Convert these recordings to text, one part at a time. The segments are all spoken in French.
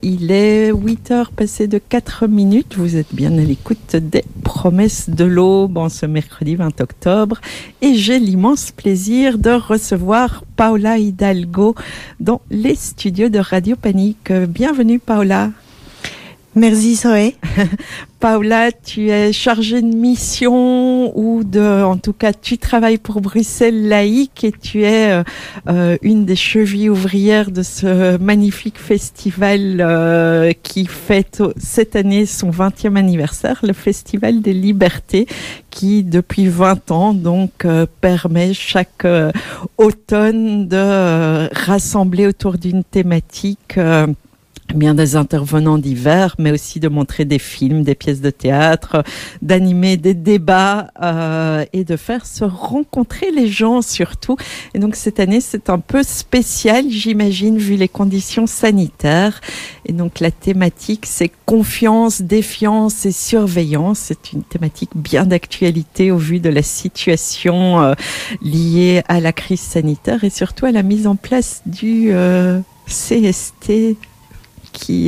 Il est 8h passé de 4 minutes. Vous êtes bien à l'écoute des Promesses de l'Aube en ce mercredi 20 octobre. Et j'ai l'immense plaisir de recevoir Paola Hidalgo dans les studios de Radio Panique. Bienvenue Paola. Merci Zoé. Paola, tu es chargée de mission en tout cas, tu travailles pour Bruxelles Laïque et tu es une des chevilles ouvrières de ce magnifique festival qui fête cette année son 20e anniversaire, le Festival des Libertés, qui depuis 20 ans donc permet chaque automne de rassembler autour d'une thématique bien des intervenants divers, mais aussi de montrer des films, des pièces de théâtre, d'animer des débats et de faire se rencontrer les gens surtout. Et donc cette année, c'est un peu spécial, j'imagine, vu les conditions sanitaires. Et donc la thématique, c'est confiance, défiance et surveillance. C'est une thématique bien d'actualité au vu de la situation liée à la crise sanitaire et surtout à la mise en place du CST qui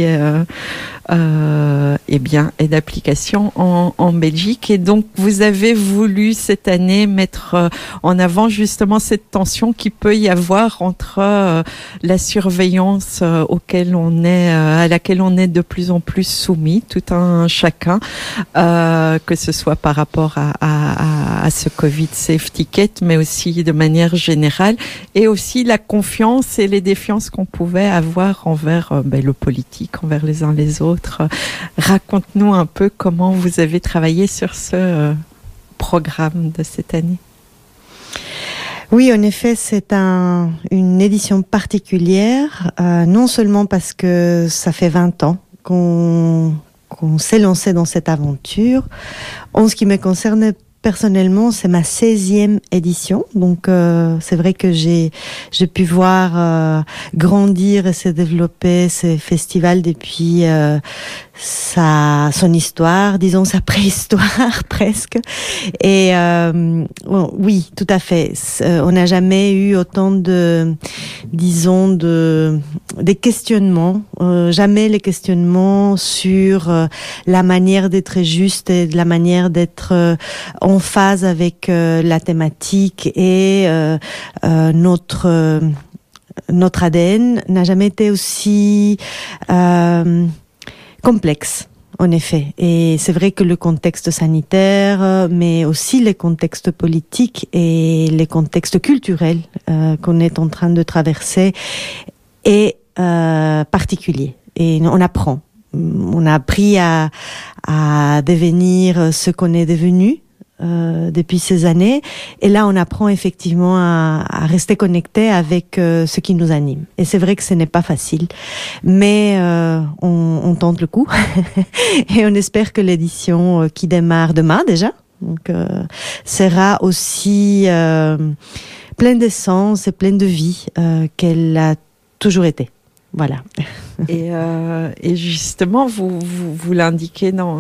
est d'application en Belgique. Et donc, vous avez voulu cette année mettre en avant justement cette tension qui peut y avoir entre la surveillance à laquelle on est de plus en plus soumis, tout un chacun, que ce soit par rapport à ce Covid Safety Kit, mais aussi de manière générale, et aussi la confiance et les défiances qu'on pouvait avoir envers le politique, envers les uns les autres. Raconte-nous un peu comment vous avez travaillé sur ce programme de cette année. Oui, en effet, c'est une édition particulière, non seulement parce que ça fait 20 ans qu'on s'est lancé dans cette aventure. En ce qui me concerne personnellement, c'est ma 16e édition, donc c'est vrai que j'ai pu voir grandir et se développer ce festival depuis son histoire, disons sa préhistoire presque. Et oui, tout à fait. On n'a jamais eu autant des questionnements, jamais les questionnements sur la manière d'être juste et la manière d'être en phase avec la thématique et notre ADN n'a jamais été aussi complexe, en effet. Et c'est vrai que le contexte sanitaire, mais aussi les contextes politiques et les contextes culturels qu'on est en train de traverser est particulier. Et on apprend. On a appris à devenir ce qu'on est devenu depuis ces années, et là on apprend effectivement à rester connecté avec ce qui nous anime. Et c'est vrai que ce n'est pas facile, mais on tente le coup et on espère que l'édition qui démarre demain déjà donc sera aussi pleine d'essence et pleine de vie qu'elle a toujours été. Voilà. Et justement, vous l'indiquez dans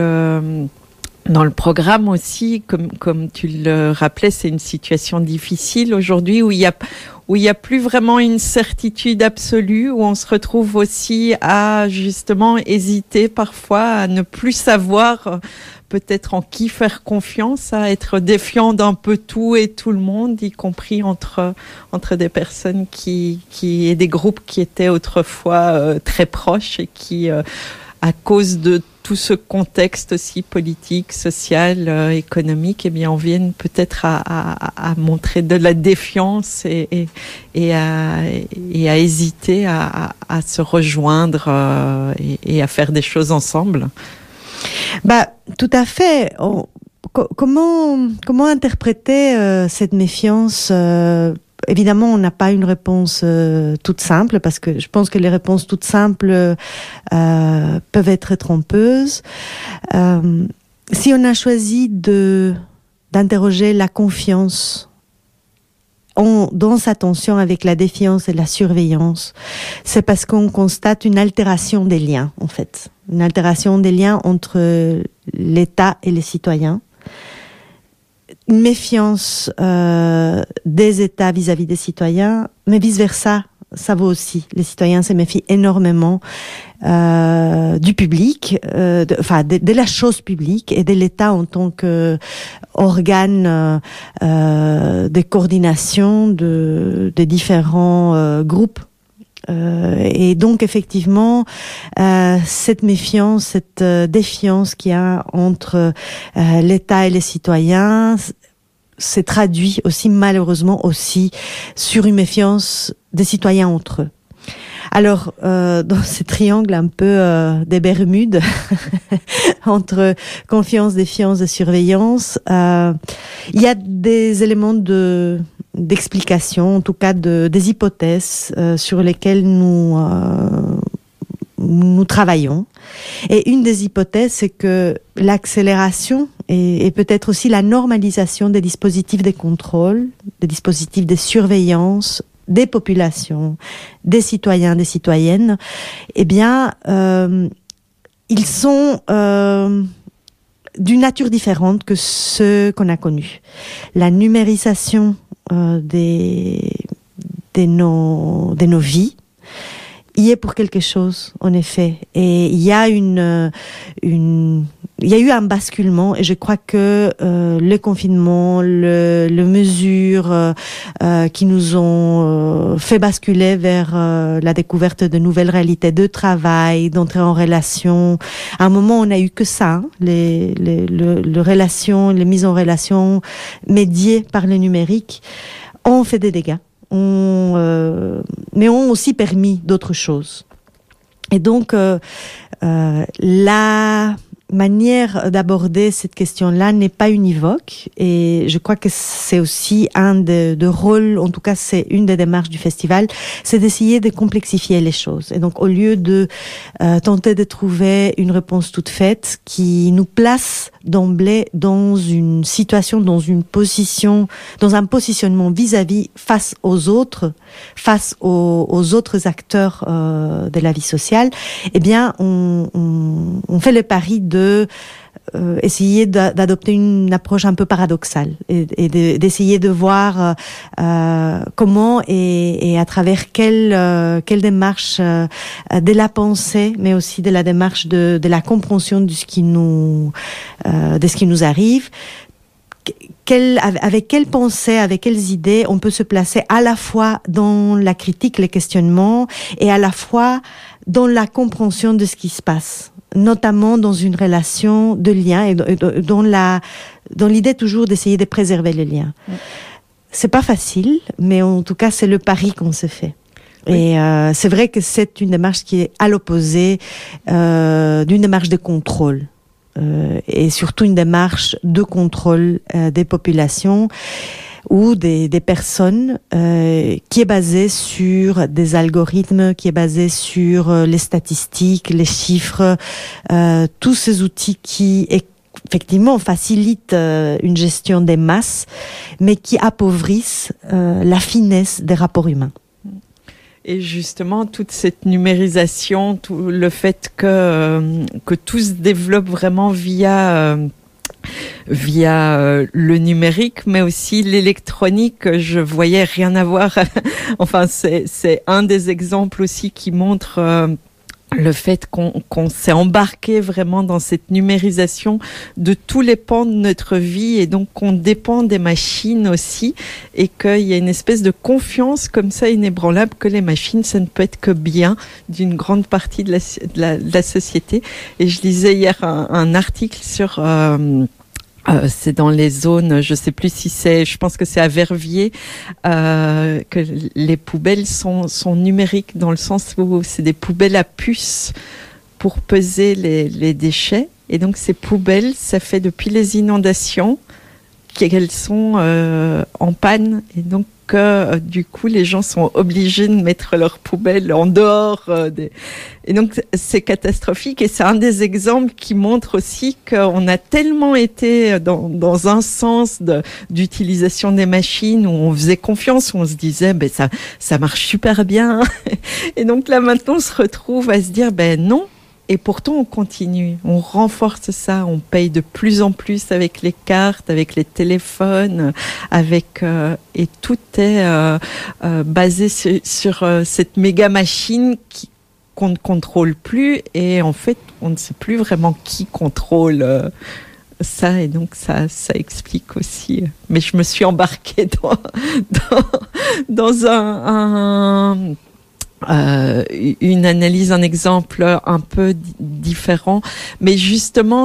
le programme aussi, comme tu le rappelais, c'est une situation difficile aujourd'hui où il y a plus vraiment une certitude absolue, où on se retrouve aussi à justement hésiter parfois, à ne plus savoir peut-être en qui faire confiance, à être défiant d'un peu tout et tout le monde, y compris entre des personnes et des groupes qui étaient autrefois très proches et qui, à cause de tout ce contexte aussi politique, social, économique, eh bien, on vienne peut-être à montrer de la défiance et à hésiter à se rejoindre et à faire des choses ensemble. Tout à fait. Comment interpréter cette méfiance? Évidemment, on n'a pas une réponse toute simple, parce que je pense que les réponses toutes simples peuvent être trompeuses. Si on a choisi d'interroger la confiance dans sa tension avec la défiance et la surveillance, c'est parce qu'on constate une altération des liens, en fait. Une altération des liens entre l'État et les citoyens. Une méfiance des États vis-à-vis des citoyens, mais vice-versa ça vaut aussi. Les citoyens se méfient énormément du public, de la chose publique et de l'État en tant que organe de coordination des différents groupes. Et donc effectivement, cette méfiance, cette défiance qu'il y a entre l'État et les citoyens s'est traduit aussi malheureusement aussi sur une méfiance des citoyens entre eux. Alors, dans ce triangle un peu des Bermudes, entre confiance, défiance et surveillance, il y a des éléments d'explication, en tout cas des hypothèses sur lesquelles nous travaillons. Et une des hypothèses, c'est que l'accélération et peut-être aussi la normalisation des dispositifs de contrôle, des dispositifs de surveillance des populations, des citoyens, des citoyennes, eh bien, ils sont d'une nature différente que ceux qu'on a connus. La numérisation de nos vies y est pour quelque chose, en effet. Et il y a il y a eu un basculement, et je crois que le confinement, les mesures qui nous ont fait basculer vers la découverte de nouvelles réalités de travail, d'entrer en relation. À un moment, on n'a eu que ça, hein, les mises en relation médiées par le numérique ont fait des dégâts. Mais ont aussi permis d'autres choses. Et donc, la manière d'aborder cette question-là n'est pas univoque, et je crois que c'est aussi un de rôles, en tout cas c'est une des démarches du festival, c'est d'essayer de complexifier les choses. Et donc au lieu de tenter de trouver une réponse toute faite qui nous place d'emblée dans une situation, dans une position, dans un positionnement vis-à-vis face aux autres acteurs de la vie sociale, eh bien on fait le pari de essayer d'adopter une approche un peu paradoxale et d'essayer de voir comment et à travers quelle démarche de la pensée, mais aussi de la démarche de la compréhension de ce qui nous arrive, avec quelle pensée, avec quelles idées on peut se placer à la fois dans la critique, le questionnement, et à la fois dans la compréhension de ce qui se passe, notamment dans une relation de lien et dans l'idée toujours d'essayer de préserver le lien. C'est pas facile, mais en tout cas c'est le pari qu'on se fait. Oui. Et c'est vrai que c'est une démarche qui est à l'opposé d'une démarche de contrôle. Et surtout une démarche de contrôle des populations ou des personnes qui est basée sur des algorithmes, qui est basée sur les statistiques, les chiffres, tous ces outils qui effectivement facilitent une gestion des masses, mais qui appauvrissent la finesse des rapports humains. Et justement, toute cette numérisation, tout le fait que tout se développe vraiment via le numérique, mais aussi l'électronique, je voyais rien à voir. Enfin, c'est un des exemples aussi qui montre le fait qu'on s'est embarqué vraiment dans cette numérisation de tous les pans de notre vie, et donc qu'on dépend des machines aussi, et qu'il y a une espèce de confiance comme ça inébranlable que les machines, ça ne peut être que bien d'une grande partie de la société. Et je lisais hier un article sur... c'est dans les zones, je sais plus si je pense que c'est à Verviers, que les poubelles sont numériques, dans le sens où c'est des poubelles à puces pour peser les déchets. Et donc ces poubelles, ça fait depuis les inondations qu'elles sont en panne, et donc du coup les gens sont obligés de mettre leurs poubelles en dehors et donc c'est catastrophique. Et c'est un des exemples qui montre aussi qu'on a tellement été dans un sens d'utilisation des machines où on faisait confiance, où on se disait ça marche super bien, et donc là maintenant on se retrouve à se dire non, et pourtant on continue, on renforce ça, on paye de plus en plus avec les cartes, avec les téléphones, et tout est basé sur cette méga machine qu'on ne contrôle plus, et en fait on ne sait plus vraiment qui contrôle ça, et donc ça explique aussi. Mais je me suis embarquée dans une analyse, un exemple un peu différent. Mais justement,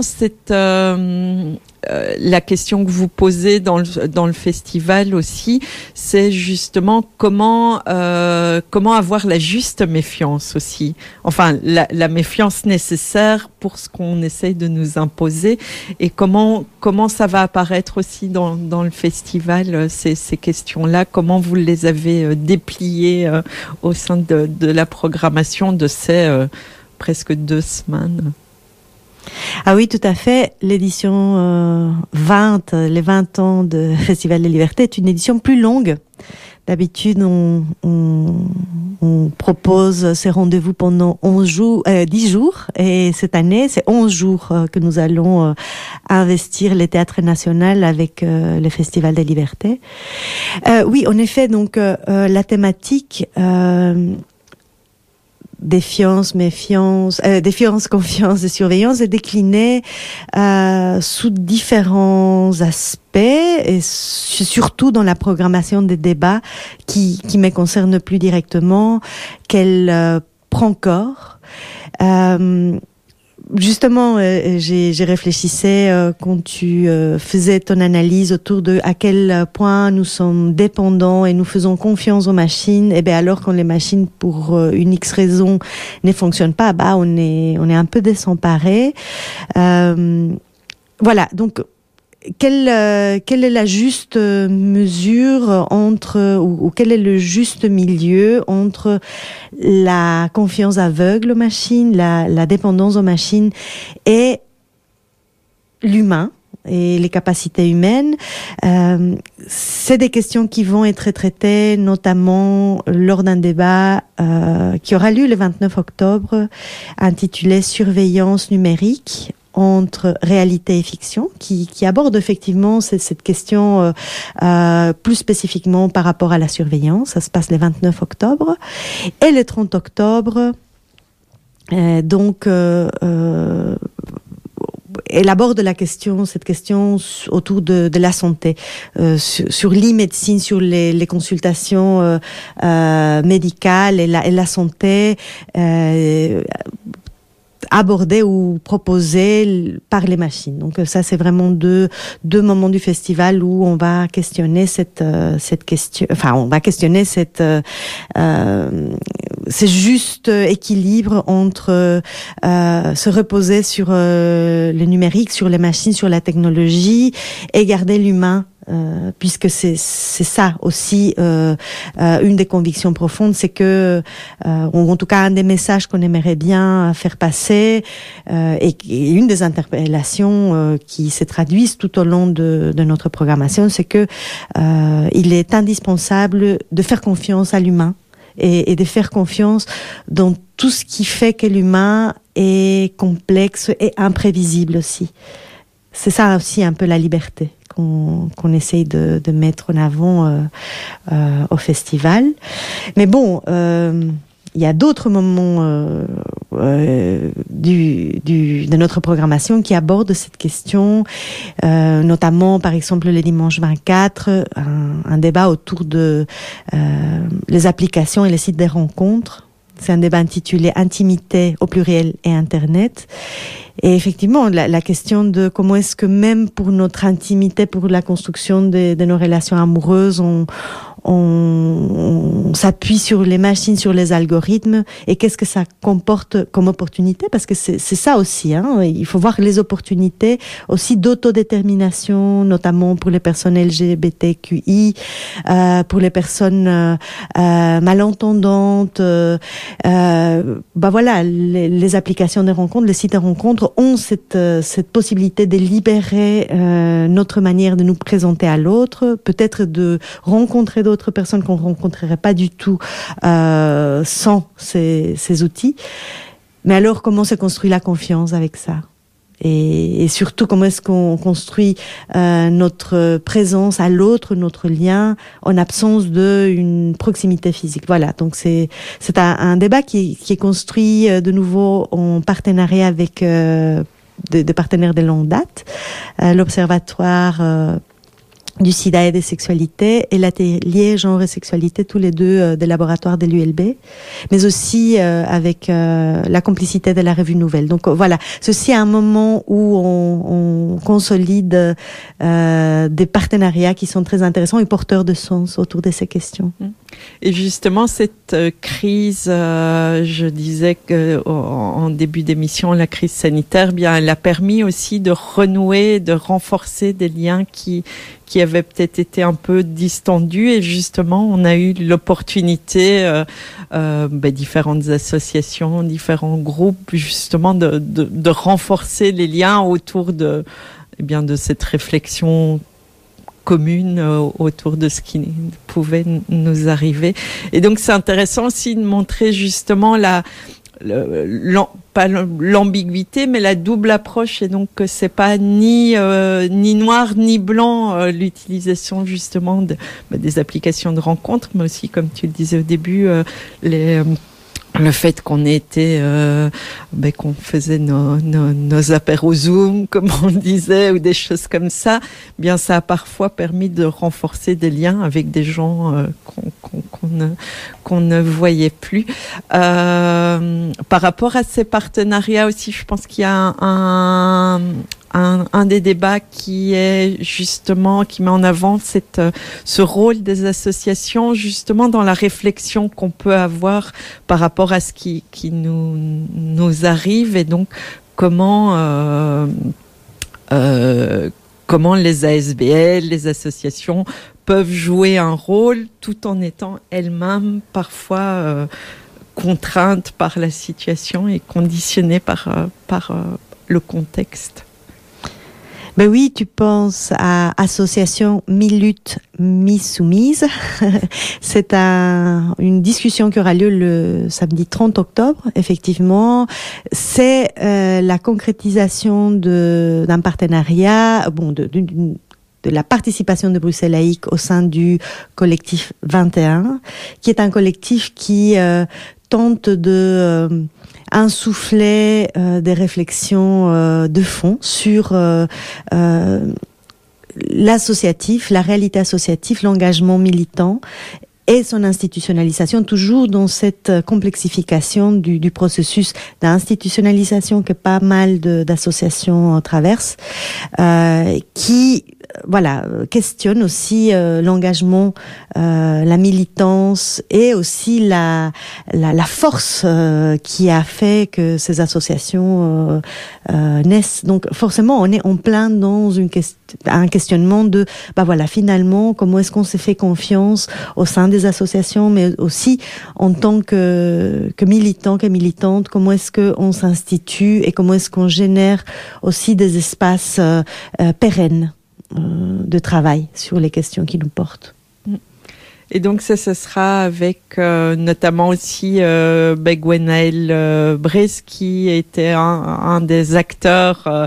la question que vous posez dans le festival aussi, c'est justement comment avoir la juste méfiance aussi. Enfin, la méfiance nécessaire pour ce qu'on essaye de nous imposer, et comment ça va apparaître aussi dans le festival, ces questions-là, comment vous les avez dépliées au sein de la programmation de ces presque 2 semaines. Ah oui, tout à fait. L'édition 20, les 20 ans de Festival des Libertés est une édition plus longue. D'habitude, on propose ces rendez-vous pendant 10 jours. Et cette année, c'est 11 jours que nous allons investir les théâtres nationaux avec le Festival des Libertés. Oui, en effet, donc la thématique... défiance, confiance et surveillance est déclinée sous différents aspects, et surtout dans la programmation des débats qui me concerne plus directement, qu'elle prend corps. Justement, j'ai réfléchissais quand tu faisais ton analyse autour de à quel point nous sommes dépendants et nous faisons confiance aux machines. Et bien alors quand les machines pour une X raison ne fonctionnent pas, on est un peu désemparés. Voilà, donc quelle est la juste mesure ou quel est le juste milieu entre la confiance aveugle aux machines, la dépendance aux machines et l'humain et les capacités humaines. C'est des questions qui vont être traitées notamment lors d'un débat qui aura lieu le 29 octobre intitulé Surveillance numérique entre réalité et fiction, qui aborde effectivement cette question plus spécifiquement par rapport à la surveillance. Ça se passe le 29 octobre. Et le 30 octobre, elle aborde cette question autour de la santé, sur l'e-médecine, sur les consultations médicales et la santé, abordé ou proposé par les machines. Donc ça, c'est vraiment deux moments du festival où on va questionner cette question. Enfin, on va questionner ce juste équilibre entre se reposer sur le numérique, sur les machines, sur la technologie, et garder l'humain. Puisque c'est ça aussi une des convictions profondes, c'est que en tout cas un des messages qu'on aimerait bien faire passer et une des interpellations qui se traduisent tout au long de notre programmation, c'est que il est indispensable de faire confiance à l'humain et de faire confiance dans tout ce qui fait que l'humain est complexe et imprévisible aussi. C'est ça aussi un peu la liberté qu'on essaye de mettre en avant au festival. Mais bon, il y a d'autres moments de notre programmation qui abordent cette question, notamment par exemple le dimanche 24, un débat autour de les applications et les sites des rencontres. C'est un débat intitulé « Intimité au pluriel et Internet ». Et effectivement, la question de comment est-ce que même pour notre intimité, pour la construction de nos relations amoureuses, on s'appuie sur les machines, sur les algorithmes, et qu'est-ce que ça comporte comme opportunité, parce que c'est ça aussi, hein. Il faut voir les opportunités aussi d'autodétermination, notamment pour les personnes LGBTQI, pour les personnes malentendantes. Voilà, les applications de rencontres, les sites de rencontres ont cette possibilité de libérer notre manière de nous présenter à l'autre, peut-être de rencontrer d'autres personnes qu'on rencontrerait pas du tout sans ces outils. Mais alors, comment se construit la confiance avec ça? Et surtout, comment est-ce qu'on construit notre présence à l'autre, notre lien, en absence d'une proximité physique. Voilà, donc c'est un débat qui est construit de nouveau en partenariat avec des partenaires de longue date, l'Observatoire du sida et des sexualités et l'atelier genre et sexualité, tous les deux des laboratoires de l'ULB, mais aussi avec la complicité de la Revue Nouvelle. Donc voilà, ceci est un moment où on consolide des partenariats qui sont très intéressants et porteurs de sens autour de ces questions. Et justement, cette crise, je disais que en début d'émission, la crise sanitaire, bien, elle a permis aussi de renouer, de renforcer des liens qui avaient peut-être été un peu distendus. Et justement, on a eu l'opportunité, différentes associations, différents groupes, justement, de renforcer les liens autour de cette réflexion commune autour de ce qui pouvait nous arriver. Et donc, c'est intéressant aussi de montrer justement pas l'ambiguïté, mais la double approche, et donc que c'est pas ni noir ni blanc, l'utilisation justement des applications de rencontres, mais aussi, comme tu le disais au début, le fait qu'on était, qu'on faisait nos apéros Zoom, comme on disait, ou des choses comme ça, bien ça a parfois permis de renforcer des liens avec des gens qu'on ne voyait plus. Par rapport à ces partenariats aussi, je pense qu'il y a un des débats qui est justement, qui met en avant ce rôle des associations, justement dans la réflexion qu'on peut avoir par rapport à ce qui nous arrive, et donc comment les ASBL, les associations peuvent jouer un rôle tout en étant elles-mêmes parfois contraintes par la situation et conditionnées par le contexte. Ben oui, tu penses à association mi-lutte, mi-soumise. C'est une discussion qui aura lieu le samedi 30 octobre, effectivement. C'est la concrétisation d'un partenariat, de la participation de Bruxelles Laïque au sein du collectif 21, qui est un collectif qui tente de insuffler des réflexions de fond sur l'associatif, la réalité associative, l'engagement militant et son institutionnalisation, toujours dans cette complexification du processus d'institutionnalisation que pas mal d'associations traversent, qui questionne aussi l'engagement, la militance et aussi la force qui a fait que ces associations naissent. Donc forcément, on est en plein dans un questionnement de finalement, comment est-ce qu'on s'est fait confiance au sein des associations, mais aussi en tant que militant, que militante, comment est-ce qu'on s'institue et comment est-ce qu'on génère aussi des espaces pérennes de travail sur les questions qui nous portent. Et donc ça sera avec notamment aussi Gwenaël Brice, qui était un des acteurs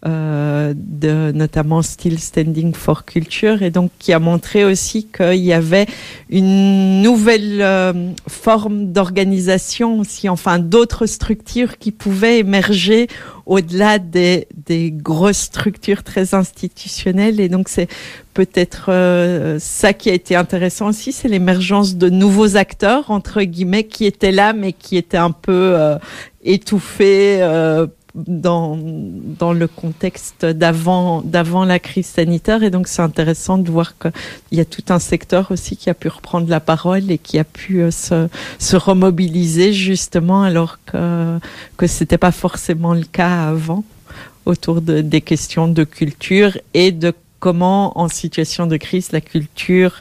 de notamment Still Standing for Culture, et donc qui a montré aussi qu'il y avait une nouvelle forme d'organisation aussi, enfin d'autres structures qui pouvaient émerger au-delà des grosses structures très institutionnelles. Et donc c'est peut-être ça qui a été intéressant aussi, c'est l'émergence de nouveaux acteurs, entre guillemets, qui étaient là mais qui étaient un peu étouffés dans le contexte d'avant la crise sanitaire. Et donc c'est intéressant de voir qu'il y a tout un secteur aussi qui a pu reprendre la parole et qui a pu se remobiliser, justement, alors que c'était pas forcément le cas avant, autour des questions de culture et de comment, en situation de crise, la culture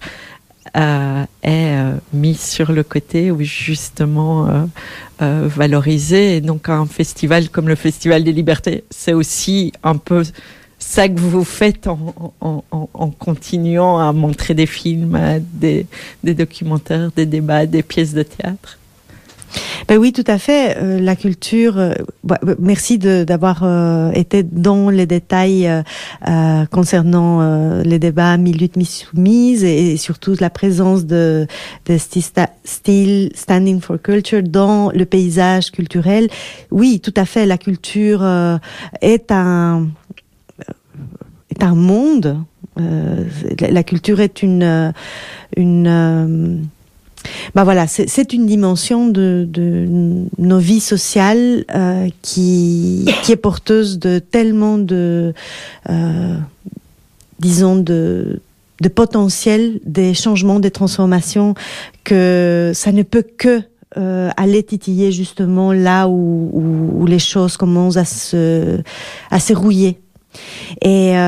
est mise sur le côté, ou justement valorisée. Et donc un festival comme le Festival des Libertés, c'est aussi un peu ça que vous faites en continuant à montrer des films, des documentaires, des débats, des pièces de théâtre. Ben oui, tout à fait. La culture. Merci d'avoir été dans les détails concernant les débats mi-lutte, mi-soumise et surtout la présence de Still Standing for Culture dans le paysage culturel. Oui, tout à fait. La culture est un monde. La culture est une voilà, c'est une dimension de nos vies sociales qui est porteuse de tellement de disons de potentiel, des changements, des transformations, que ça ne peut que aller titiller justement là où les choses commencent à se rouiller. Et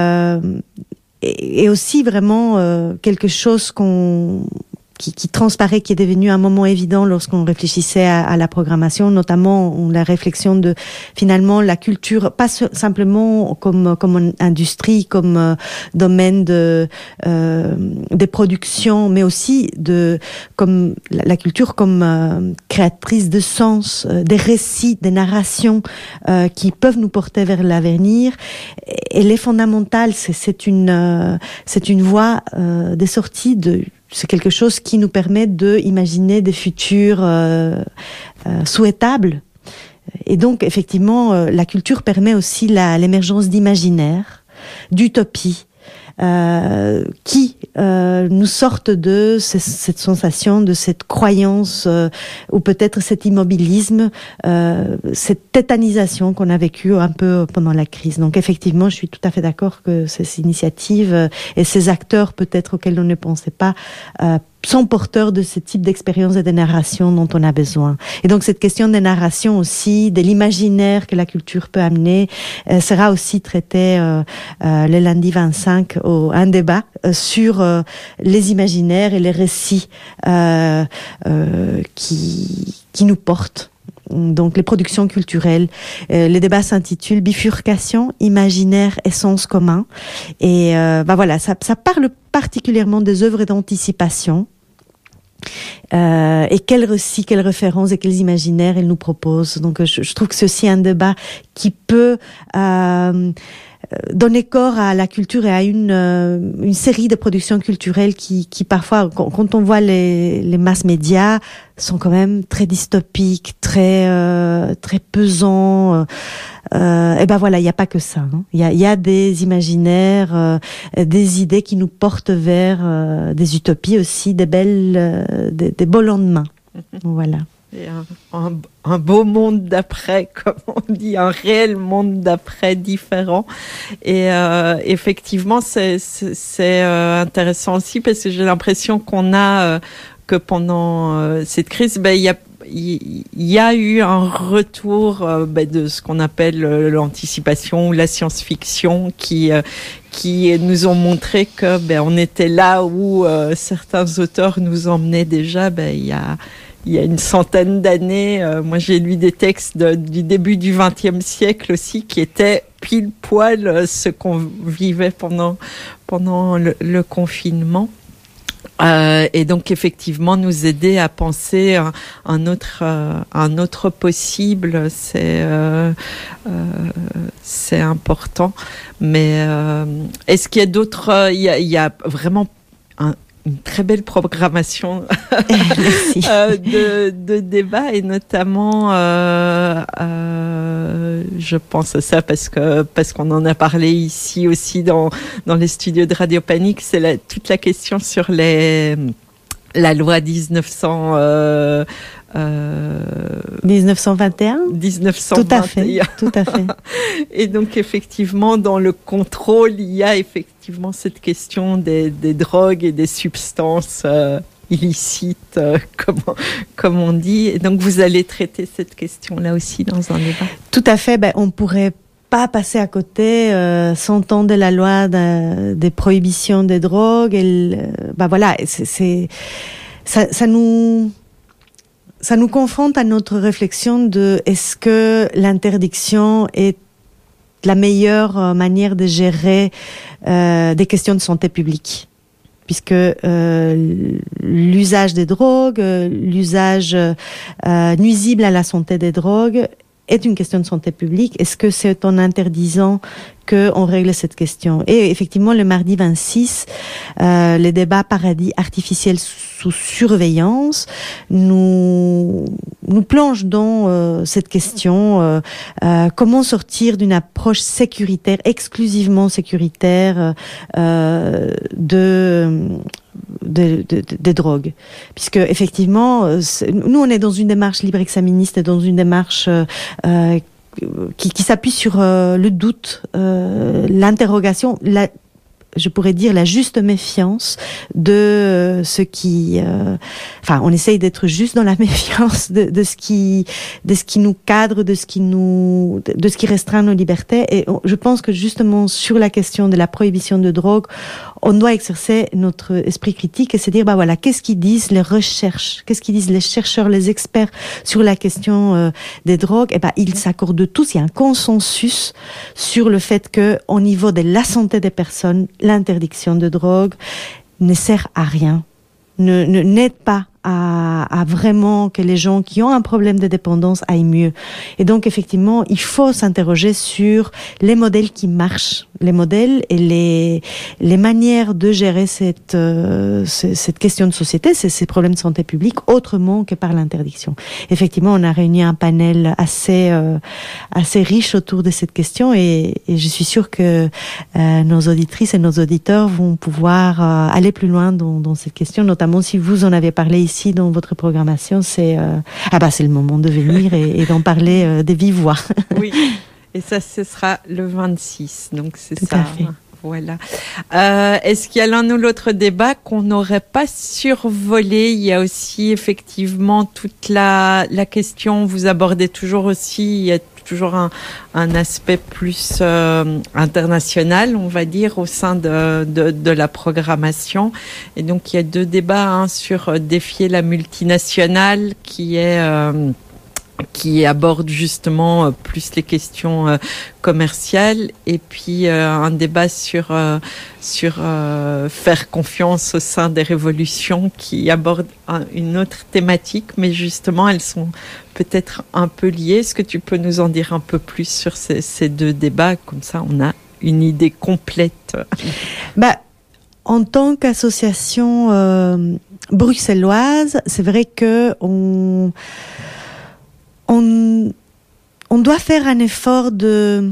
aussi vraiment quelque chose qui transparaît, qui est devenu un moment évident lorsqu'on réfléchissait à la programmation, notamment la réflexion de finalement la culture, pas simplement comme industrie, comme domaine des productions, mais aussi comme la culture comme créatrice de sens, des récits, des narrations qui peuvent nous porter vers l'avenir. Elle est fondamentale, c'est une voie de sortie c'est quelque chose qui nous permet d'imaginer des futurs souhaitables. Et donc, effectivement, la culture permet aussi l'émergence d'imaginaires, d'utopies, qui nous sortent de cette sensation, de cette croyance, ou peut-être cet immobilisme, cette tétanisation qu'on a vécue un peu pendant la crise. Donc effectivement, je suis tout à fait d'accord que ces initiatives et ces acteurs peut-être auxquels on ne pensait pas sont porteurs de ce type d'expérience et de narration dont on a besoin. Et donc cette question des narrations aussi, de l'imaginaire que la culture peut amener, sera aussi traitée le lundi 25 un débat sur les imaginaires et les récits qui nous portent. Donc les productions culturelles. Le débat s'intitule Bifurcation, imaginaire et sens commun. Et voilà, ça parle particulièrement des œuvres d'anticipation. Et quels récits, quelles références et quels imaginaires elle nous propose. Donc je trouve que c'est aussi un débat qui peut donner corps à la culture et à une série de productions culturelles qui parfois, quand on voit les masses médias, sont quand même très dystopiques, très pesants. Et voilà, il n'y a pas que ça. Hein. Il y a des imaginaires, des idées qui nous portent vers des utopies aussi, des beaux lendemains. Voilà. Et un beau monde d'après, comme on dit, un réel monde d'après différent. Et effectivement, c'est intéressant aussi parce que j'ai l'impression qu'on a que pendant cette crise, il y a eu un retour de ce qu'on appelle l'anticipation ou la science-fiction qui nous ont montré que on était là où certains auteurs nous emmenaient déjà il y a une centaine d'années. Moi, j'ai lu des textes du début du XXe siècle aussi qui étaient pile poil ce qu'on vivait pendant le confinement. Et donc effectivement nous aider à penser un autre possible, c'est important. Mais est-ce qu'il y a d'autres il y a vraiment une très belle programmation de débats et notamment je pense à ça parce qu'on en a parlé ici aussi dans les studios de Radio Panique, c'est toute la question sur la loi 1921. 1921. Tout à fait. Et donc effectivement dans le contrôle il y a effectivement cette question des drogues et des substances illicites comme on dit. Et donc vous allez traiter cette question là aussi dans un débat. Tout à fait. On pourrait pas passer à côté 100 ans de la loi des prohibitions des drogues. Voilà, ça nous confronte à notre réflexion de est-ce que l'interdiction est la meilleure manière de gérer des questions de santé publique. puisque l'usage des drogues, l'usage nuisible à la santé des drogues est une question de santé publique. Est-ce que c'est en interdisant qu'on règle cette question? Et effectivement, le mardi 26, les débats paradis artificiels sous surveillance nous plongent dans cette question, comment sortir d'une approche sécuritaire, exclusivement sécuritaire, des drogues, puisque effectivement nous on est dans une démarche libre exaministe, dans une démarche qui s'appuie sur le doute, l'interrogation, je pourrais dire la juste méfiance de ce qui, on essaye d'être juste dans la méfiance de ce qui nous cadre, de ce qui restreint nos libertés. Et je pense que justement sur la question de la prohibition de drogue, on doit exercer notre esprit critique et se dire, qu'est-ce qu'ils disent les recherches, qu'est-ce qu'ils disent les chercheurs, les experts sur la question des drogues? Ils s'accordent tous, il y a un consensus sur le fait que, au niveau de la santé des personnes, l'interdiction de drogue ne sert à rien, n'aide pas à vraiment que les gens qui ont un problème de dépendance aillent mieux. Et donc, effectivement, il faut s'interroger sur les modèles qui marchent, les modèles et les manières de gérer cette question de société, ces problèmes de santé publique, autrement que par l'interdiction. Effectivement, on a réuni un panel assez riche autour de cette question et je suis sûre que nos auditrices et nos auditeurs vont pouvoir aller plus loin dans cette question, notamment si vous en avez parlé ici dans votre programmation, c'est le moment de venir et d'en parler de vive voix. Oui, et ça, ce sera le 26, donc c'est tout ça. À fait. Voilà. Est-ce qu'il y a l'un ou l'autre débat qu'on n'aurait pas survolé? Il y a aussi effectivement toute la question, vous abordez toujours aussi, il y a toujours un aspect plus international, on va dire, au sein de la programmation. Et donc, il y a deux débats sur défier la multinationale qui aborde justement plus les questions commerciales, et puis un débat sur faire confiance au sein des révolutions, qui aborde une autre thématique, mais justement elles sont peut-être un peu liées. Est-ce que tu peux nous en dire un peu plus sur ces deux débats, comme ça on a une idée complète? En tant qu'association bruxelloise, c'est vrai que on doit faire un effort de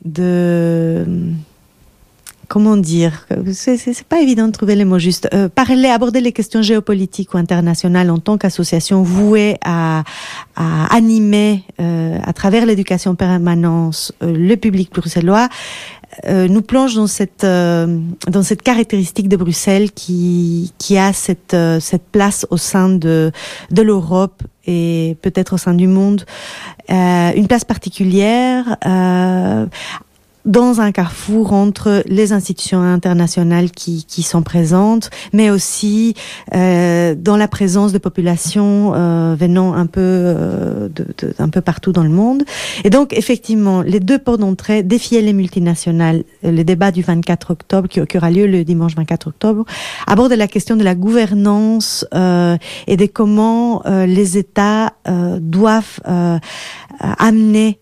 comment dire, c'est pas évident de trouver les mots justes. Aborder les questions géopolitiques ou internationales en tant qu'association vouée à animer à travers l'éducation permanente le public bruxellois, nous plonge dans cette caractéristique de Bruxelles qui a cette place au sein de l'Europe et peut-être au sein du monde, une place particulière dans un carrefour entre les institutions internationales qui sont présentes, mais aussi dans la présence de populations venant un peu un peu partout dans le monde. Et donc, effectivement, les deux portes d'entrée, défier les multinationales, le débat du 24 octobre, qui aura lieu le dimanche 24 octobre, aborde la question de la gouvernance et de comment les États doivent amener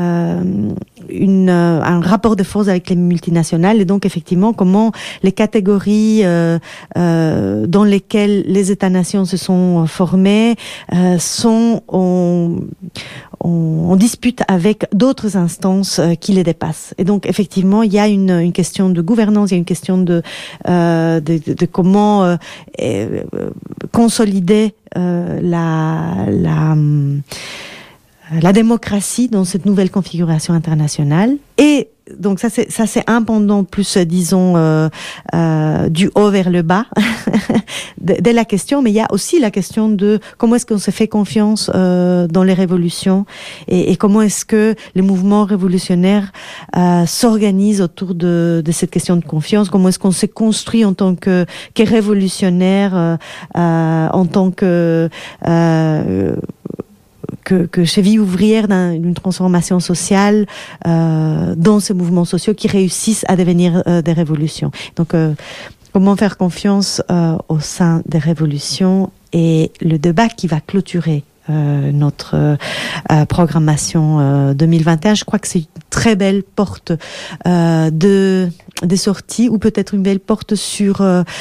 un rapport de force avec les multinationales, et donc effectivement comment les catégories dans lesquelles les États-nations se sont formés sont en dispute avec d'autres instances qui les dépassent. Et donc effectivement il y a une question de gouvernance, il y a une question de comment consolider la démocratie dans cette nouvelle configuration internationale. Et donc ça c'est un pendant plus, disons, du haut vers le bas de la question, mais il y a aussi la question de comment est-ce qu'on se fait confiance dans les révolutions et comment est-ce que les mouvements révolutionnaires s'organisent autour de cette question de confiance, comment est-ce qu'on se construit en tant que révolutionnaire, en tant que cheville ouvrière d'une transformation sociale dans ces mouvements sociaux qui réussissent à devenir des révolutions. Donc Comment faire confiance au sein des révolutions et le débat qui va clôturer notre programmation 2021. Je crois que c'est une très belle porte des sorties, ou peut-être une belle porte sur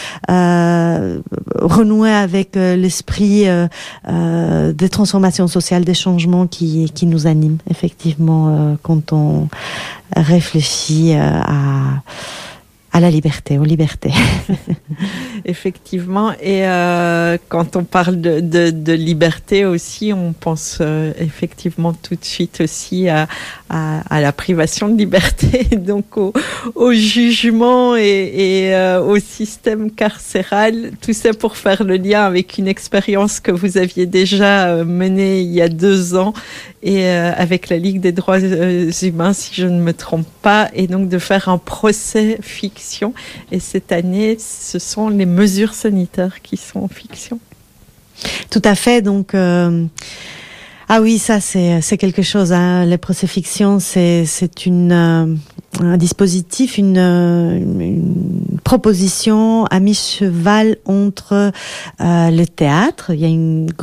renouer avec l'esprit des transformations sociales, des changements qui nous animent effectivement quand on réfléchit à la liberté, aux libertés. Effectivement, et quand on parle de liberté aussi, on pense effectivement tout de suite aussi à la privation de liberté, donc au jugement et au système carcéral. Tout ça pour faire le lien avec une expérience que vous aviez déjà menée il y a 2 ans et avec la Ligue des droits humains, si je ne me trompe pas, et donc de faire un procès fiction. Et cette année, ce sont les mesures sanitaires qui sont en fiction. Tout à fait. Donc, ah oui, ça c'est quelque chose. Hein. Les procès fiction, c'est un dispositif, une proposition à mi-cheval entre le théâtre. Il y a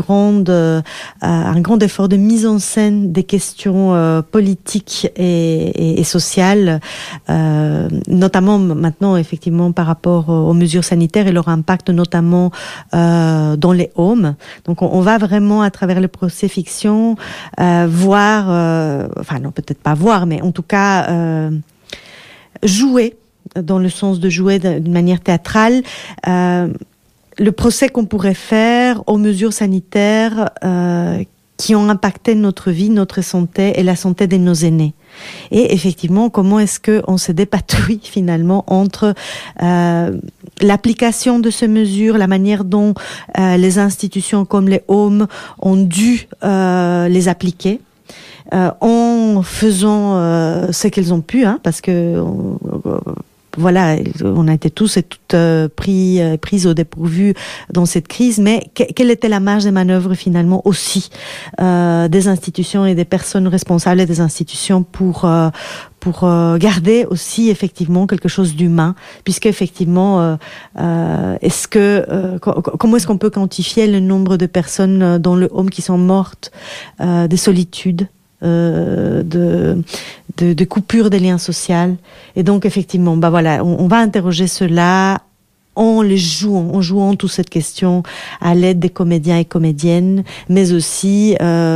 un grand effort de mise en scène des questions politiques et sociales, notamment maintenant effectivement par rapport aux mesures sanitaires et leur impact notamment dans les homes. Donc on va vraiment à travers le procès fiction voir, enfin non peut-être pas voir, mais en tout cas jouer, dans le sens de jouer d'une manière théâtrale, le procès qu'on pourrait faire aux mesures sanitaires qui ont impacté notre vie, notre santé et la santé de nos aînés. Et effectivement, comment est-ce qu'on se dépatouille finalement entre l'application de ces mesures, la manière dont les institutions comme les HOM ont dû les appliquer, en faisant ce qu'elles ont pu, hein, parce que voilà, on a été tous et toutes prises au dépourvu dans cette crise, mais quelle était la marge de manœuvre finalement aussi des institutions et des personnes responsables des institutions pour garder aussi effectivement quelque chose d'humain, puisque effectivement comment est-ce qu'on peut quantifier le nombre de personnes dans le home qui sont mortes de solitude, de coupure des liens sociaux. Et donc effectivement, bah voilà, on va interroger cela en jouant toute cette question à l'aide des comédiens et comédiennes, mais aussi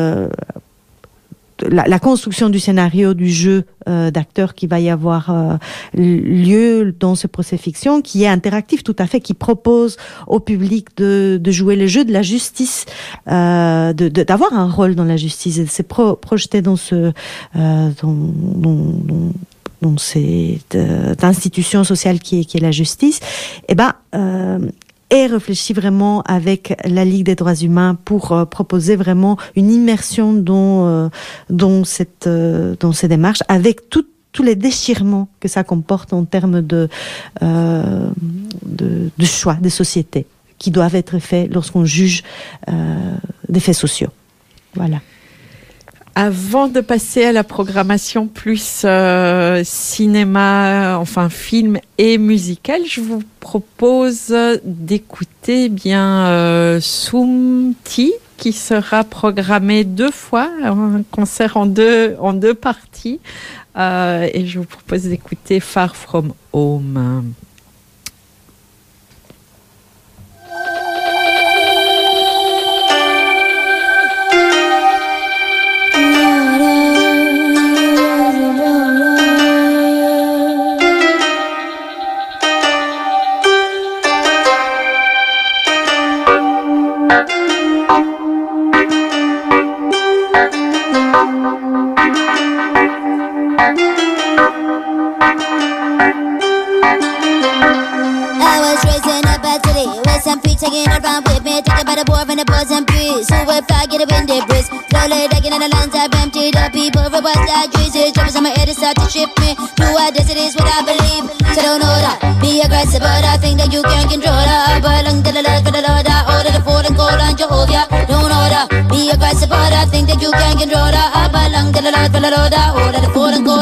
la construction du scénario, du jeu d'acteurs qui va y avoir lieu dans ce procès fiction, qui est interactif tout à fait, qui propose au public de jouer le jeu de la justice, d'avoir un rôle dans la justice, et de se projeter dans dans cette institution sociale qui est la justice. Et réfléchit vraiment avec la Ligue des droits humains pour proposer vraiment une immersion dans ces démarches, avec tous les déchirements que ça comporte en termes de choix de société qui doivent être faits lorsqu'on juge des faits sociaux. Voilà. Avant de passer à la programmation plus cinéma, enfin film et musical, je vous propose d'écouter Soumti, qui sera programmé 2 fois, un concert en deux parties, et je vous propose d'écouter Far From Home. Taking it around with me, thinking about the war and the boys and breeze. So if I get a wind, they breeze. Slowly taking in the lands I've emptied up. People robust like Jesus. Troubles on my head, it's start to shift me. Blue eyes, it is what I believe. So don't know that. Be aggressive, but I think that you can control that. But long to the left for the Lord, I order the food and cold on Jehovah. Don't know that. Be aggressive, but I think that you can control that. But long to the left for the Lord, I order the food and cold on Jehovah.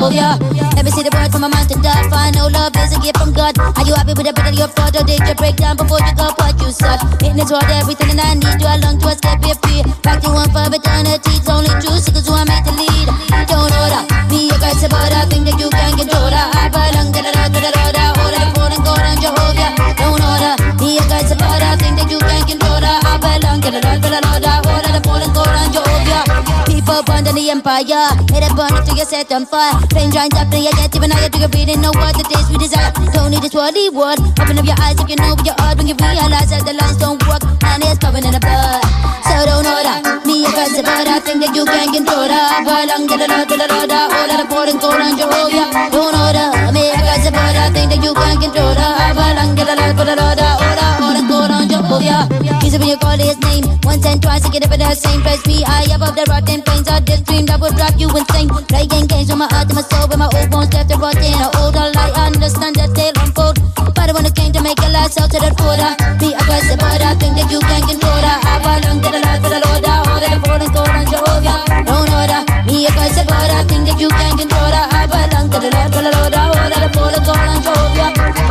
Jehovah. Let me see the word from my mind to death. I know love is a gift from God. Are you happy with the bit of your thought, or did you break down before you got what you sought? In this world, everything that I need, you alone to escape your fear. Back to one for eternity, it's only true seekers who are made to lead. Don't order me, you guys about I think that you can control her. I belong to the Lord, to the Lord, I hold it, falling God on Jehovah. Don't order me, you guys about I think that you can control her. I belong to the Lord, to the Lord, I hold it, falling God on Jehovah. People born in the empire, let it burn until you set on fire. Flame drying up till you get even higher, till you really know what it is we desire. Don't need this worldly word. Open up your eyes if you know with your heart, when you realize that the lines don't work and it's covered in the blood. So don't order me, you guys about I think that you can control her. I belong to the Lord, to the Lord, I hold it, falling God on Jehovah. Don't order me, you guys about I think that you can control her. I belong to the Lord, to the Lord, I hold it, God on Jehovah. He's when you call his name once and twice to get up at the same place. Me, I above the rotten pains of this dream that would drive you insane. Playing games from my heart to my soul, with my old bones left to rot in. I hold on like I understand that they'll unfold. But I wanna came to make a life out to the border. Be aggressive, but I think that you can control her. I belong to the Lord, to the Lord, I hold it, falling God on Jehovah. Don't order me, aggressive, but I think that you can control her. I belong to the Lord, to the Lord, I hold it, falling God on Jehovah.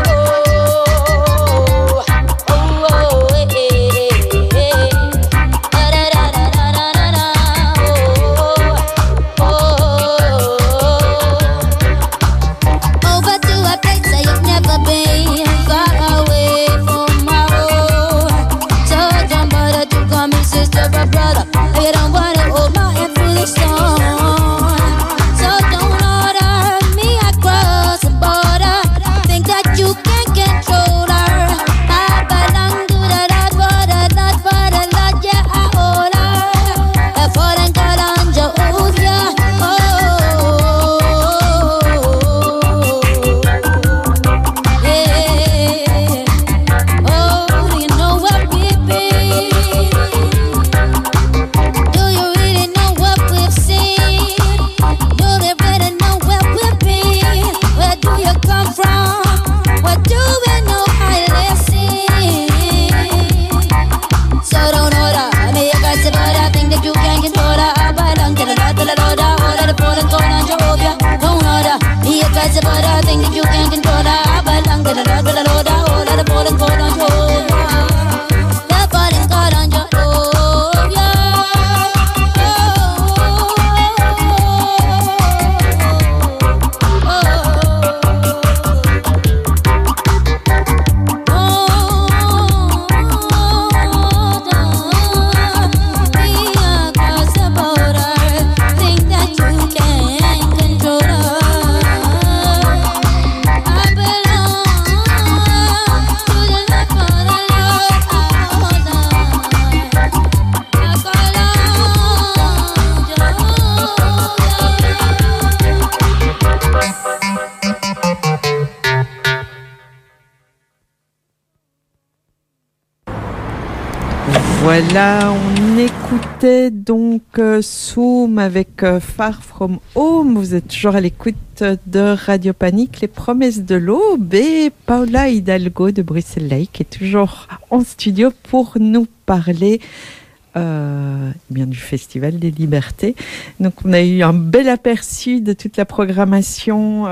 Voilà, on écoutait donc Soum avec Far From Home. Vous êtes toujours à l'écoute de Radio Panique, les promesses de l'aube, et Paula Hidalgo de Bruxelles Laïque est toujours en studio pour nous parler bien du Festival des Libertés. Donc on a eu un bel aperçu de toute la programmation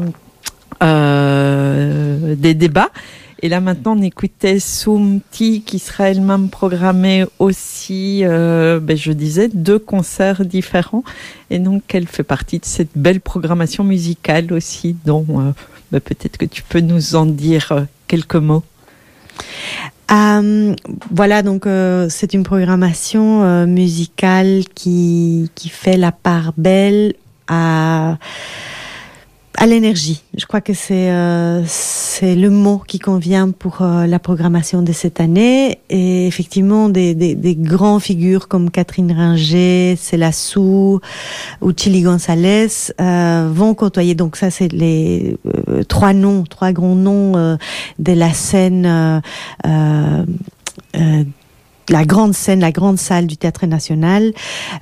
des débats. Et là, maintenant, on écoutait Soumti, qui sera elle-même programmée aussi, je disais, 2 concerts différents. Et donc, elle fait partie de cette belle programmation musicale aussi, dont peut-être que tu peux nous en dire quelques mots. Voilà, donc c'est une programmation musicale qui fait la part belle à l'énergie. Je crois que c'est le mot qui convient pour la programmation de cette année. Et effectivement, des grandes figures comme Catherine Ringer, Célassou ou Chili Gonzalez vont côtoyer. Donc ça, c'est les 3 grands noms de la scène, la grande salle du Théâtre National.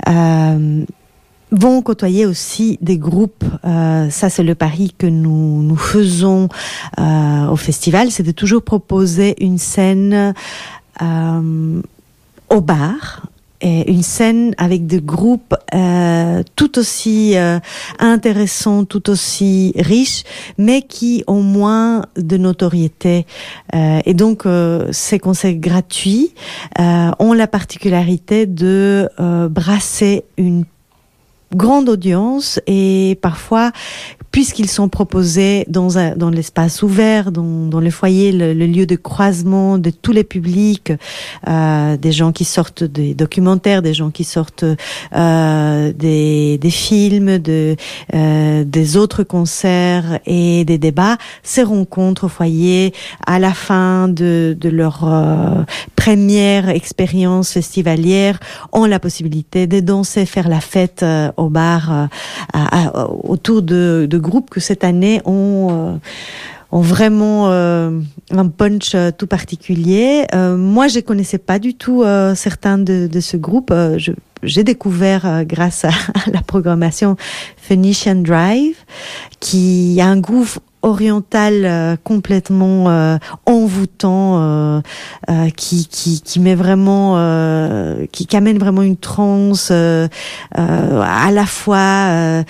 Vont côtoyer aussi des groupes. Ça, c'est le pari que nous faisons au festival, c'est de toujours proposer une scène au bar, une scène avec des groupes tout aussi intéressants, tout aussi riches, mais qui ont moins de notoriété. Et donc, ces concerts gratuits ont la particularité de brasser une grande audience et parfois, puisqu'ils sont proposés dans l'espace ouvert, dans le foyer, le lieu de croisement de tous les publics, des gens qui sortent des documentaires, des gens qui sortent des films, des autres concerts et des débats, ces rencontres au foyer à la fin de leur première expérience festivalière ont la possibilité de danser, faire la fête au bar autour de groupes que cette année ont vraiment un punch tout particulier. Moi, je connaissais pas du tout certains de ce groupe. J'ai découvert grâce à la programmation Phoenician Drive, qui a un groove oriental complètement envoûtant, qui met vraiment, qui amène vraiment une transe à la fois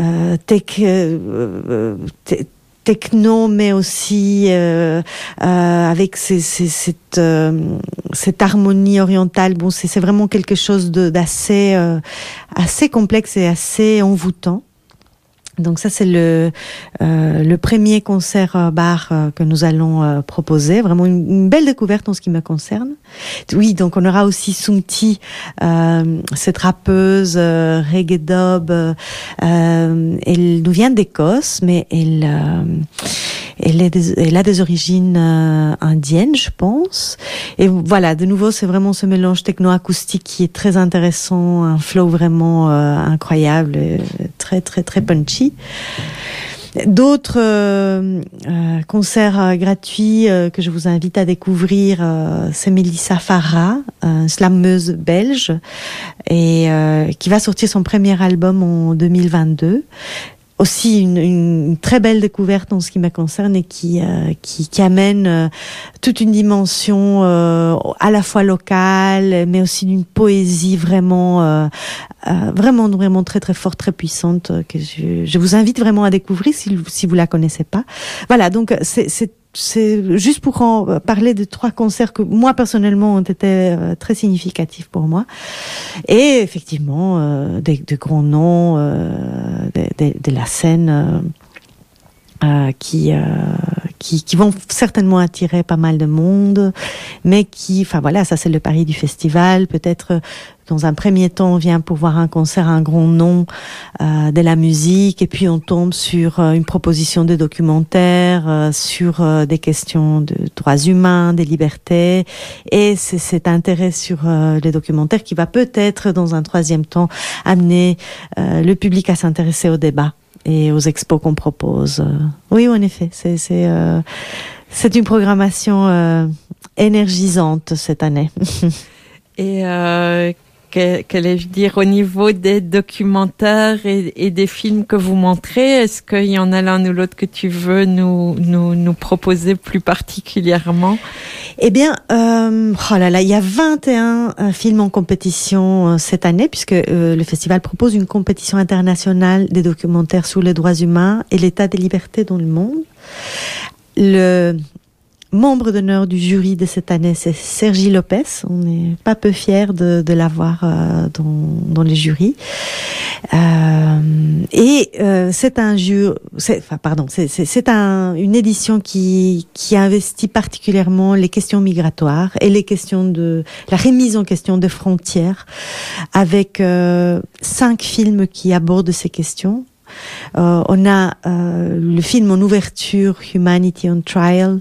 techno, mais aussi avec cette harmonie orientale. Bon, c'est vraiment quelque chose d'assez assez complexe et assez envoûtant. Donc ça, c'est le premier concert bar que nous allons proposer. Vraiment une belle découverte en ce qui me concerne. Oui, donc on aura aussi Sumti, cette rappeuse reggae dub. Elle nous vient d'Écosse, mais elle a des origines indiennes, je pense. Et voilà, de nouveau, c'est vraiment ce mélange techno-acoustique qui est très intéressant, un flow vraiment incroyable, très très très punchy. D'autres concerts gratuits que je vous invite à découvrir, c'est Mélissa Farah, slameuse belge, et qui va sortir son premier album en 2022. Aussi une très belle découverte en ce qui me concerne et qui amène toute une dimension à la fois locale, mais aussi d'une poésie vraiment très très forte, très puissante, que je vous invite vraiment à découvrir si vous la connaissez pas. Voilà, donc c'est juste pour en parler de 3 concerts que moi personnellement ont été très significatifs pour moi, et effectivement de grands noms de la scène qui vont certainement attirer pas mal de monde, mais enfin voilà, ça c'est le pari du festival. Peut-être dans un premier temps, on vient pour voir un concert, un grand nom de la musique, et puis on tombe sur une proposition de documentaire, sur des questions de droits humains, des libertés, et c'est cet intérêt sur les documentaires qui va peut-être, dans un troisième temps, amener le public à s'intéresser au débat et aux expos qu'on propose. Oui, en effet, c'est une programmation énergisante cette année. Et qu'allais-je dire, au niveau des documentaires et des films que vous montrez, est-ce qu'il y en a l'un ou l'autre que tu veux nous proposer plus particulièrement? Eh bien, il y a 21 films en compétition cette année, puisque le festival propose une compétition internationale des documentaires sur les droits humains et l'état des libertés dans le monde. Le membre d'honneur du jury de cette année, c'est Sergi Lopez. On n'est pas peu fiers de l'avoir dans les jurys. C'est une édition qui investit particulièrement les questions migratoires et les questions de la remise en question des frontières, avec 5 films qui abordent ces questions. On a le film en ouverture, Humanity on Trial,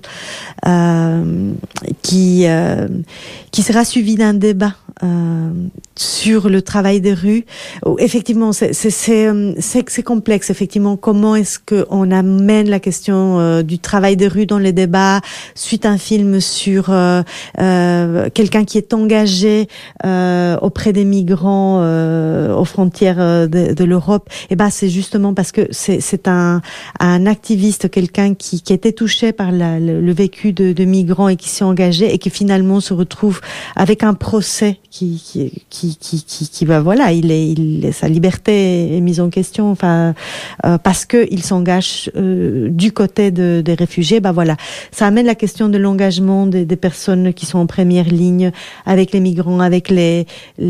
qui sera suivi d'un débat sur le travail des rues. Effectivement, c'est complexe. Effectivement, comment est-ce qu'on amène la question du travail des rues dans les débats suite à un film sur quelqu'un qui est engagé auprès des migrants aux frontières de l'Europe. Et c'est justement parce que c'est un activiste, quelqu'un qui était touché par le vécu de migrants et qui s'est engagé et qui finalement se retrouve avec un procès qui va, voilà, sa liberté est mise en question, enfin, parce que il s'engage du côté des réfugiés. Bah voilà, ça amène la question de l'engagement des personnes qui sont en première ligne avec les migrants, avec les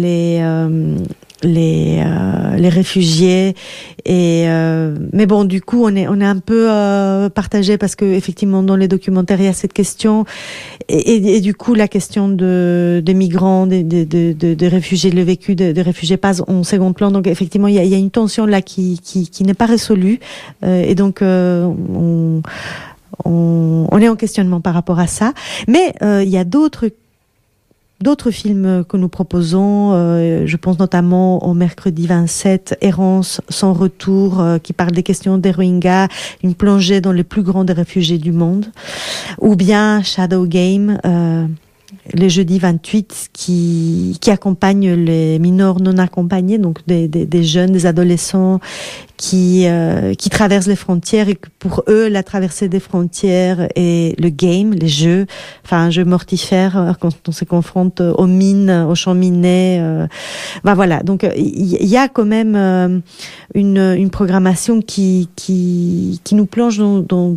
réfugiés, et mais bon, du coup on est un peu partagé, parce que effectivement dans les documentaires il y a cette question, et du coup la question des migrants, des réfugiés, le vécu des réfugiés passe en second plan. Donc effectivement il y a une tension là qui n'est pas résolue, et donc on est en questionnement par rapport à ça. Mais il y a d'autres films que nous proposons, je pense notamment au mercredi 27, Errance sans retour, qui parle des questions des Rohingyas, une plongée dans les plus grands des réfugiés du monde, ou bien Shadow Game, le jeudi 28, qui accompagne les mineurs non accompagnés, donc des jeunes, des adolescents qui traversent les frontières, et que pour eux la traversée des frontières et le game, les jeux, enfin un jeu mortifère quand on se confronte aux mines, aux champs minés, voilà. Donc il y a quand même une programmation qui nous plonge dans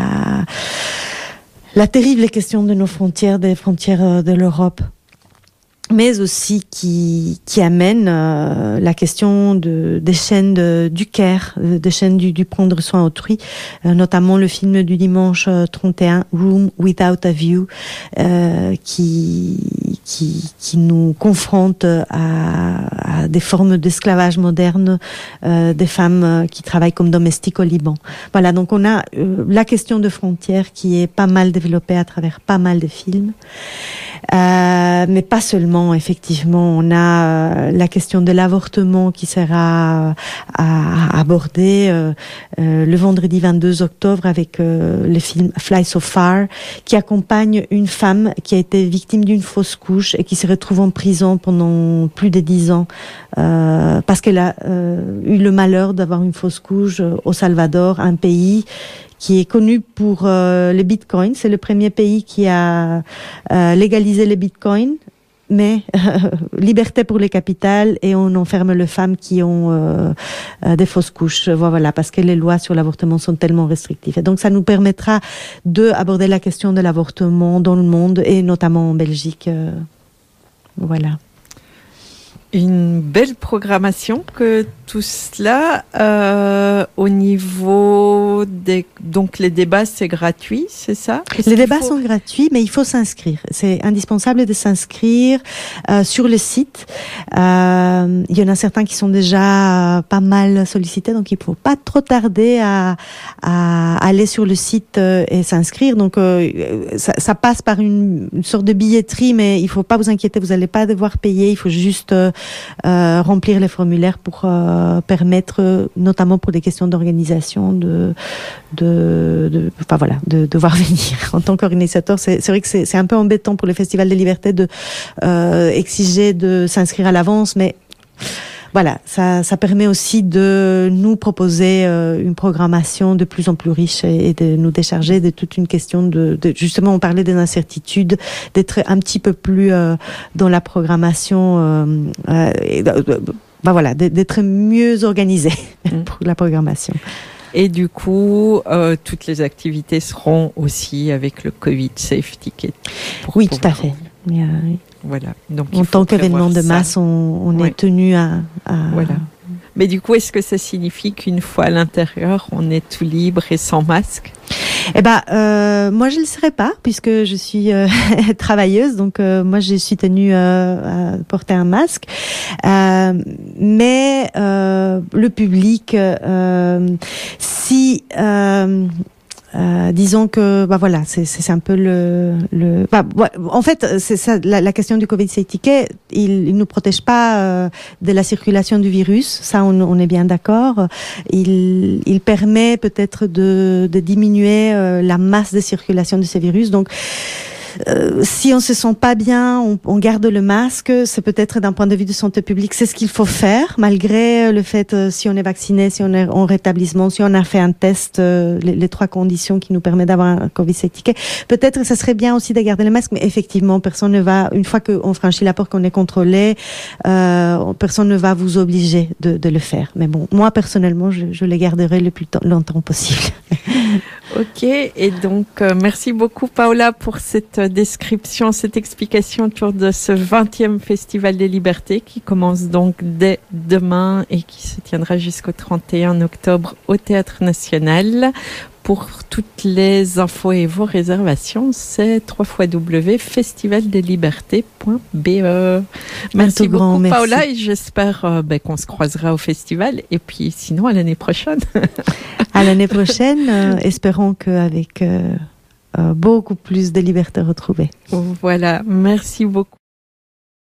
la terrible question de nos frontières, des frontières de l'Europe, mais aussi qui amène la question des chaînes du care, des chaînes du prendre soin autrui, notamment le film du dimanche 31, Room Without a View, qui nous confronte à des formes d'esclavage moderne, des femmes qui travaillent comme domestiques au Liban. Voilà, donc on a la question de frontières qui est pas mal développée à travers pas mal de films. Mais pas seulement, effectivement, on a la question de l'avortement qui sera à aborder le vendredi 22 octobre avec le film Fly So Far, qui accompagne une femme qui a été victime d'une fausse couche et qui se retrouve en prison pendant plus de 10 ans parce qu'elle a eu le malheur d'avoir une fausse couche au Salvador, un pays qui est connu pour les bitcoins. C'est le premier pays qui a légalisé les bitcoins, mais liberté pour les capitales, et on enferme les femmes qui ont des fausses couches. Voilà, parce que les lois sur l'avortement sont tellement restrictives. Et donc ça nous permettra d'aborder la question de l'avortement dans le monde, et notamment en Belgique. Voilà. Une belle programmation que tout cela, au niveau donc les débats, c'est gratuit, c'est ça? Les débats sont gratuits, mais il faut s'inscrire. C'est indispensable de s'inscrire sur le site. Il y en a certains qui sont déjà pas mal sollicités, donc il faut pas trop tarder à aller sur le site et s'inscrire. Donc ça passe par une sorte de billetterie, mais il faut pas vous inquiéter, vous allez pas devoir payer. Il faut juste remplir les formulaires pour permettre, notamment pour des questions d'organisation, de devoir venir. En tant qu'organisateur, c'est vrai que c'est un peu embêtant pour le Festival des Libertés de exiger de s'inscrire à l'avance, mais voilà, ça permet aussi de nous proposer une programmation de plus en plus riche, et de nous décharger de toute une question de justement, on parlait des incertitudes, d'être un petit peu plus dans la programmation, d'être mieux organisé pour la programmation. Et du coup, toutes les activités seront aussi avec le Covid Safe Ticket. Oui, tout à fait. Voilà. Donc, en tant qu'événement de masse, on est tenu à... Voilà. Mais du coup, est-ce que ça signifie qu'une fois à l'intérieur, on est tout libre et sans masque? Eh ben, moi je le serai pas, puisque je suis travailleuse, donc moi je suis tenue à porter un masque. Mais le public, si disons que c'est un peu en fait c'est ça la question du Covid Safe Ticket, il nous protège pas de la circulation du virus, ça on est bien d'accord. Il permet peut-être de diminuer la masse de circulation de ces virus, donc si on se sent pas bien, on garde le masque. C'est peut-être d'un point de vue de santé publique, c'est ce qu'il faut faire, malgré le fait si on est vacciné, si on est en rétablissement, si on a fait un test, les 3 conditions qui nous permettent d'avoir un Covid certifié. Peut-être que ça serait bien aussi de garder le masque, mais effectivement, personne ne va, une fois qu'on franchit la porte, qu'on est contrôlé, personne ne va vous obliger de le faire. Mais bon, moi personnellement, je le garderai le plus longtemps possible. Ok, et donc merci beaucoup Paola pour cette description, cette explication autour de ce 20e Festival des Libertés qui commence donc dès demain et qui se tiendra jusqu'au 31 octobre au Théâtre National. Pour toutes les infos et vos réservations, c'est www.festivaldeslibertés.be. Merci beaucoup Paola et j'espère qu'on se croisera au festival et puis sinon à l'année prochaine. À l'année prochaine, espérons qu'avec beaucoup plus de liberté retrouvée. Voilà, merci beaucoup.